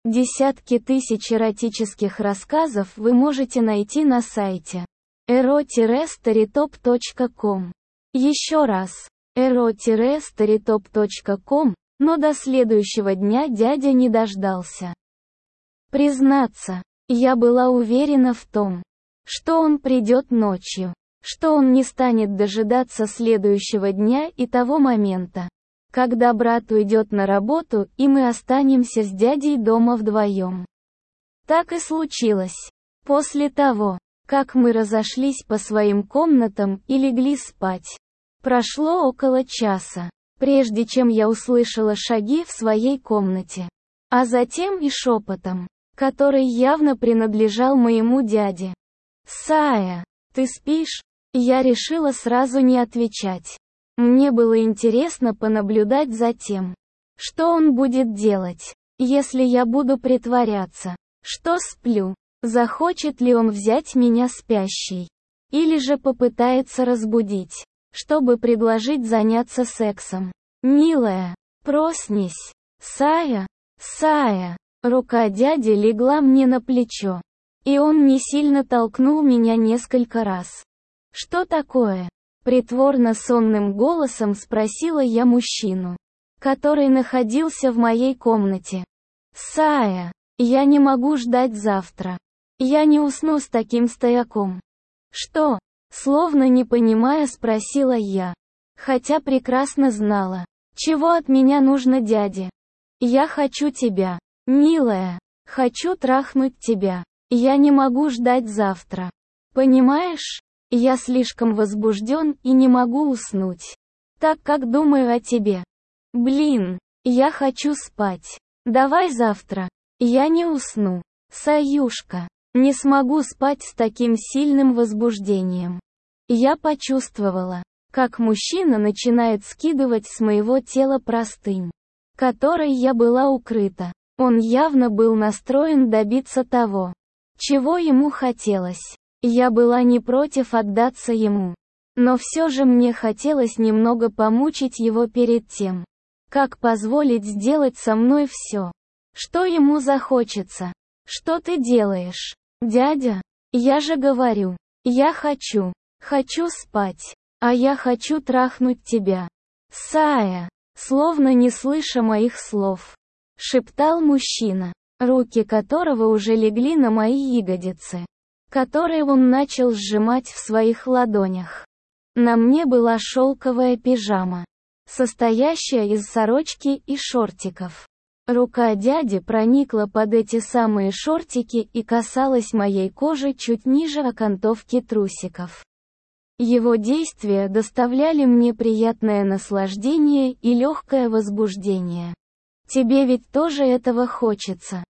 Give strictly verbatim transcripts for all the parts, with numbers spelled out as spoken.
Десятки тысяч эротических рассказов вы можете найти на сайте эро старитоп точка ком. Еще раз, эро старитоп точка ком, но до следующего дня дядя не дождался. Признаться, я была уверена в том, что он придет ночью, что он не станет дожидаться следующего дня и того момента, когда брат уйдет на работу и мы останемся с дядей дома вдвоем. Так и случилось. После того, как мы разошлись по своим комнатам и легли спать, прошло около часа, прежде чем я услышала шаги в своей комнате, а затем и шепотом, который явно принадлежал моему дяде. «Сая, ты спишь?» Я решила сразу не отвечать. Мне было интересно понаблюдать за тем, что он будет делать, если я буду притворяться, что сплю. Захочет ли он взять меня спящей? Или же попытается разбудить, чтобы предложить заняться сексом? «Милая, проснись! Сая! Сая!» Рука дяди легла мне на плечо, и он не сильно толкнул меня несколько раз. «Что такое?» Притворно сонным голосом спросила я мужчину, который находился в моей комнате. «Сая, я не могу ждать завтра. Я не усну с таким стояком». «Что?» Словно не понимая, спросила я, хотя прекрасно знала, чего от меня нужно дяде. «Я хочу тебя, милая, хочу трахнуть тебя. Я не могу ждать завтра. Понимаешь? Я слишком возбужден и не могу уснуть, так как думаю о тебе. Блин, я хочу спать. Давай завтра. Я не усну. Саюшка, не смогу спать с таким сильным возбуждением». Я почувствовала, как мужчина начинает скидывать с моего тела простынь, которой я была укрыта. Он явно был настроен добиться того, чего ему хотелось. Я была не против отдаться ему. Но все же мне хотелось немного помучить его перед тем, как позволить сделать со мной все, что ему захочется. «Что ты делаешь, дядя? Я же говорю, я хочу, хочу спать, а я хочу трахнуть тебя». «Сая», словно не слыша моих слов, шептал мужчина, руки которого уже легли на мои ягодицы, которые он начал сжимать в своих ладонях. На мне была шелковая пижама, состоящая из сорочки и шортиков. Рука дяди проникла под эти самые шортики и касалась моей кожи чуть ниже окантовки трусиков. Его действия доставляли мне приятное наслаждение и легкое возбуждение. «Тебе ведь тоже этого хочется?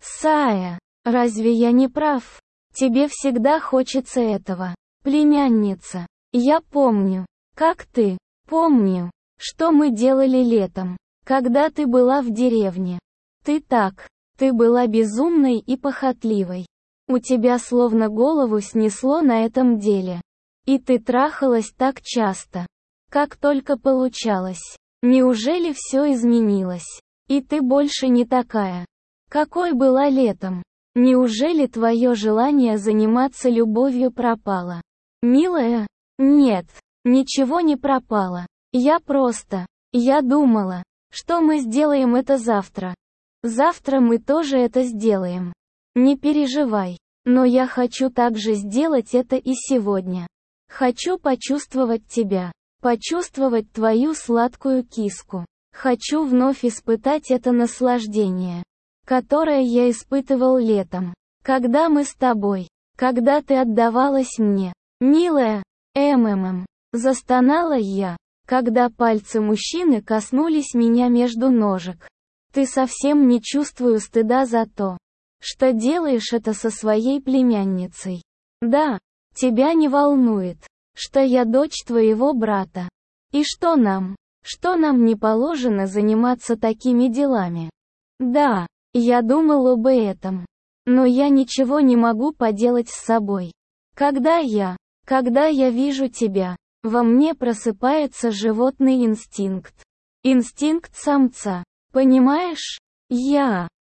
Сая, разве я не прав? Тебе всегда хочется этого, племянница. Я помню, как ты, помню, что мы делали летом, когда ты была в деревне. Ты так, ты была безумной и похотливой. У тебя словно голову снесло на этом деле. И ты трахалась так часто, как только получалось. Неужели все изменилось? И ты больше не такая, какой была летом? Неужели твое желание заниматься любовью пропало? Милая? Нет, ничего не пропало. Я просто, я думала, что мы сделаем это завтра. Завтра мы тоже это сделаем. Не переживай, но я хочу также сделать это и сегодня. Хочу почувствовать тебя, почувствовать твою сладкую киску. Хочу вновь испытать это наслаждение, которое я испытывал летом, когда мы с тобой, когда ты отдавалась мне. Милая, ммм, застонала я, когда пальцы мужчины коснулись меня между ножек. Ты совсем не чувствую стыда за то, что делаешь это со своей племянницей. Да, тебя не волнует, что я дочь твоего брата. И что нам, что нам не положено заниматься такими делами? Да, я думал об этом. Но я ничего не могу поделать с собой. Когда я, когда я вижу тебя, во мне просыпается животный инстинкт. Инстинкт самца. Понимаешь? Я,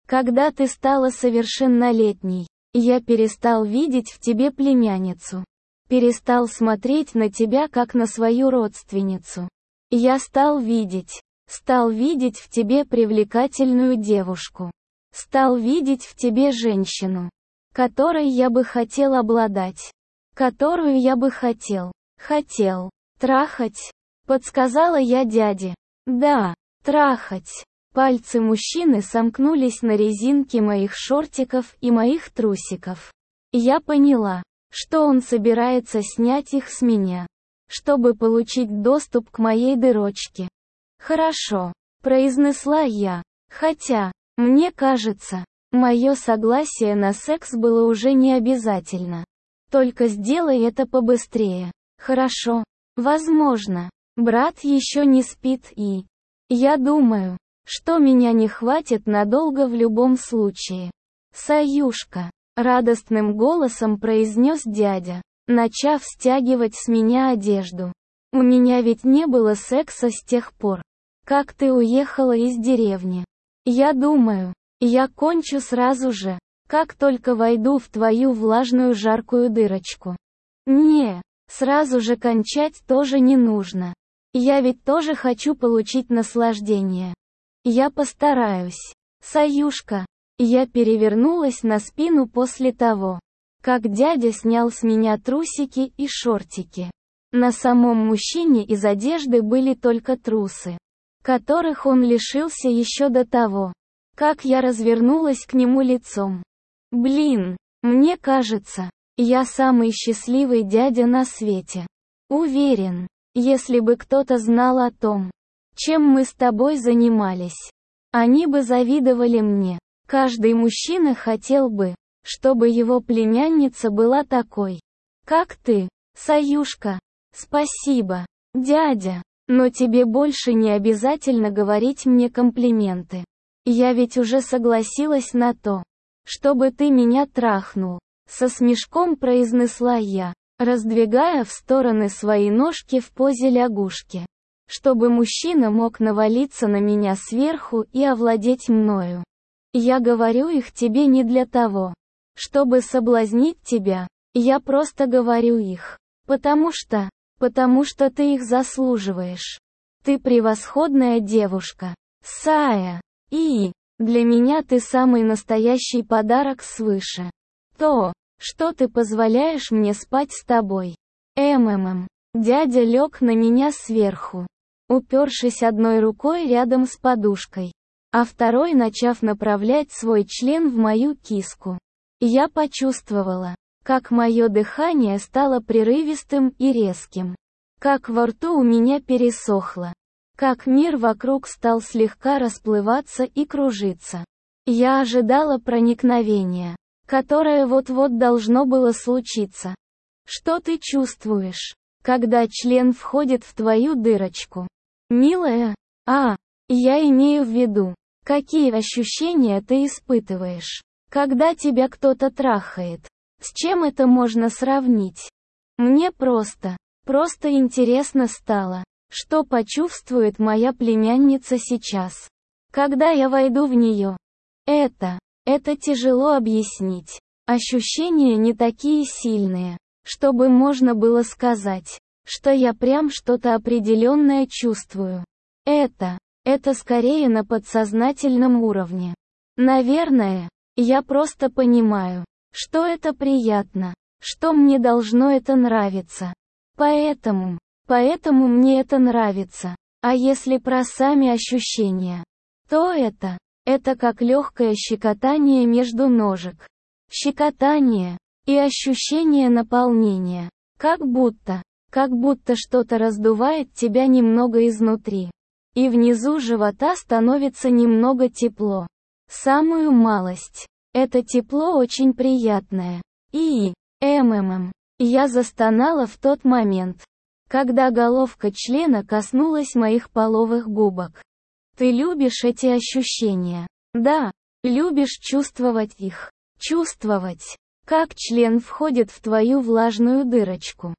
Когда ты стала совершеннолетней, я перестал видеть в тебе племянницу. Перестал смотреть на тебя как на свою родственницу. Я стал видеть, стал видеть в тебе привлекательную девушку. Стал видеть в тебе женщину, которой я бы хотел обладать. Которую я бы хотел, хотел, трахать. Подсказала я дяде. Да, трахать. Пальцы мужчины сомкнулись на резинке моих шортиков и моих трусиков. Я поняла, что он собирается снять их с меня, чтобы получить доступ к моей дырочке. «Хорошо», — произнесла я, хотя, мне кажется, мое согласие на секс было уже не обязательно. Только сделай это побыстрее. Хорошо. Возможно, брат еще не спит и... Я думаю, что меня не хватит надолго в любом случае. «Саюшка», — радостным голосом произнес дядя, начав стягивать с меня одежду. «У меня ведь не было секса с тех пор, как ты уехала из деревни. Я думаю, я кончу сразу же, как только войду в твою влажную жаркую дырочку». Не, сразу же кончать тоже не нужно. Я ведь тоже хочу получить наслаждение. Я постараюсь. «Саюшка». Я перевернулась на спину после того, как дядя снял с меня трусики и шортики. На самом мужчине из одежды были только трусы, которых он лишился еще до того, как я развернулась к нему лицом. Блин, мне кажется, я самый счастливый дядя на свете. Уверен, если бы кто-то знал о том, чем мы с тобой занимались, они бы завидовали мне. Каждый мужчина хотел бы, чтобы его племянница была такой, как ты, Саюшка. Спасибо, дядя, но тебе больше не обязательно говорить мне комплименты. Я ведь уже согласилась на то, чтобы ты меня трахнул. Со смешком произнесла я, раздвигая в стороны свои ножки в позе лягушки, чтобы мужчина мог навалиться на меня сверху и овладеть мною. Я говорю их тебе не для того, чтобы соблазнить тебя, я просто говорю их, потому что, потому что ты их заслуживаешь. Ты превосходная девушка, Сая, и, для меня ты самый настоящий подарок свыше. То, что ты позволяешь мне спать с тобой. МММ. Дядя лег на меня сверху, упершись одной рукой рядом с подушкой, а второй начав направлять свой член в мою киску. Я почувствовала, как мое дыхание стало прерывистым и резким, как во рту у меня пересохло, как мир вокруг стал слегка расплываться и кружиться. Я ожидала проникновения, которое вот-вот должно было случиться. Что ты чувствуешь, когда член входит в твою дырочку? Милая? А, я имею в виду, какие ощущения ты испытываешь, когда тебя кто-то трахает? С чем это можно сравнить? Мне просто, просто интересно стало, что почувствует моя племянница сейчас, когда я войду в нее. Это, это тяжело объяснить. Ощущения не такие сильные, чтобы можно было сказать, что я прям что-то определенное чувствую. Это, это скорее на подсознательном уровне. Наверное, я просто понимаю, что это приятно, что мне должно это нравиться. Поэтому, поэтому мне это нравится. А если про сами ощущения, то это, это как легкое щекотание между ножек. Щекотание и ощущение наполнения, как будто, как будто что-то раздувает тебя немного изнутри. И внизу живота становится немного тепло. Самую малость. Это тепло очень приятное. И, МММ. Я застонала в тот момент, когда головка члена коснулась моих половых губок. Ты любишь эти ощущения? Да, любишь чувствовать их. Чувствовать, как член входит в твою влажную дырочку.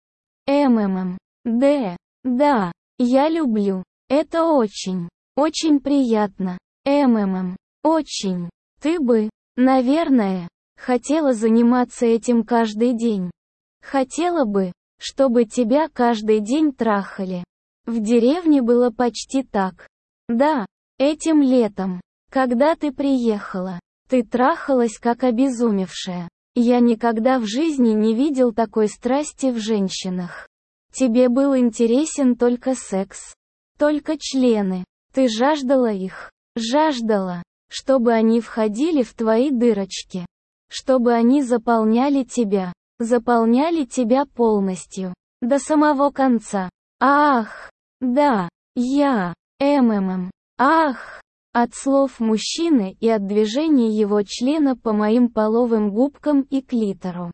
МММ. Д. Да, я люблю. Это очень, очень приятно. МММ. Очень. Ты бы, наверное, хотела заниматься этим каждый день. Хотела бы, чтобы тебя каждый день трахали. В деревне было почти так. Да, этим летом, когда ты приехала, ты трахалась как обезумевшая. Я никогда в жизни не видел такой страсти в женщинах. Тебе был интересен только секс, только члены. Ты жаждала их, жаждала, чтобы они входили в твои дырочки, чтобы они заполняли тебя, заполняли тебя полностью, до самого конца. Ах, да, я, МММ, ах, от слов мужчины и от движения его члена по моим половым губкам и клитору.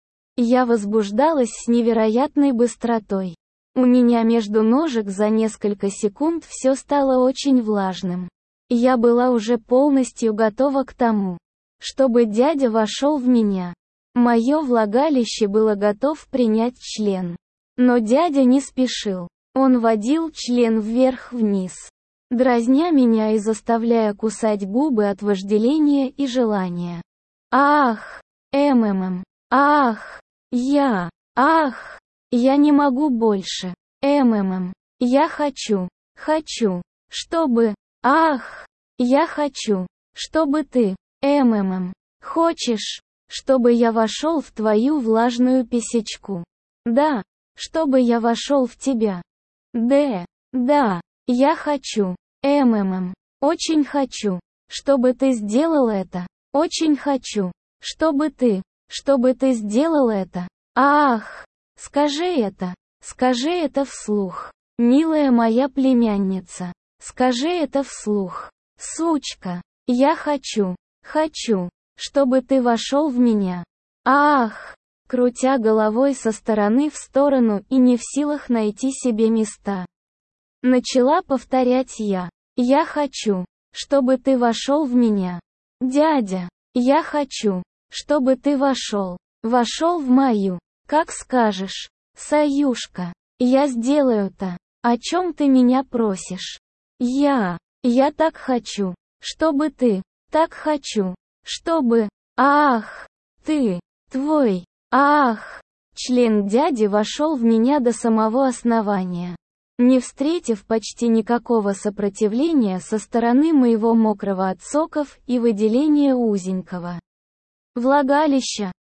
Я возбуждалась с невероятной быстротой. У меня между ножек за несколько секунд все стало очень влажным. Я была уже полностью готова к тому, чтобы дядя вошел в меня. Мое влагалище было готов принять член. Но дядя не спешил. Он водил член вверх-вниз, дразня меня и заставляя кусать губы от вожделения и желания. Ах, МММ, ах, я, ах, я не могу больше. МММ, я хочу, хочу, чтобы, ах, я хочу, чтобы ты, МММ, хочешь, чтобы я вошел в твою влажную писечку. Да, чтобы я вошел в тебя. Да, да, я хочу, МММ, очень хочу, чтобы ты сделал это. Очень хочу, чтобы ты, чтобы ты сделал это. Ах, скажи это, скажи это вслух. Милая моя племянница, скажи это вслух. Сучка, я хочу, хочу, чтобы ты вошел в меня. Ах, крутя головой со стороны в сторону и не в силах найти себе места. Начала повторять я. Я хочу, чтобы ты вошел в меня. Дядя, я хочу, чтобы ты вошел, вошел в мою, как скажешь, Саюшка. Я сделаю-то, о чем ты меня просишь. Я, я так хочу, чтобы ты, так хочу, чтобы, ах, ты, твой, ах. Член дяди вошел в меня до самого основания, не встретив почти никакого сопротивления со стороны моего мокрого от соков и выделения узенького влагалища.